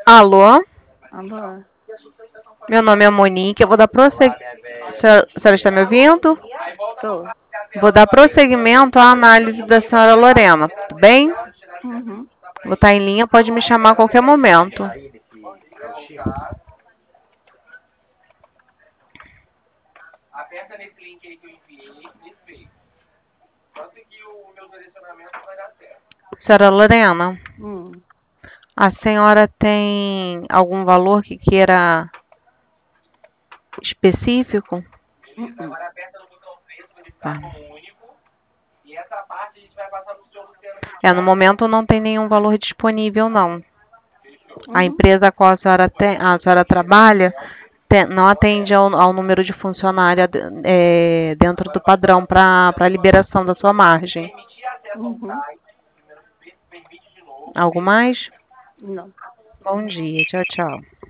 Alô? Alô? Meu nome é Monique, eu vou dar prosseguimento. A senhora está me ouvindo? Tô. Vou dar prosseguimento à análise da senhora Lorena, tudo bem? Uhum. Vou estar em linha, pode me chamar a qualquer momento. Senhora Lorena, Hum. a senhora tem algum valor que queira específico? Uhum. Tá. No momento não tem nenhum valor disponível, não. A Uhum. empresa a qual a senhora trabalha não atende ao número de funcionária dentro do padrão para a liberação da sua margem. Uhum. Algo mais? Não. Bom dia, tchau, tchau.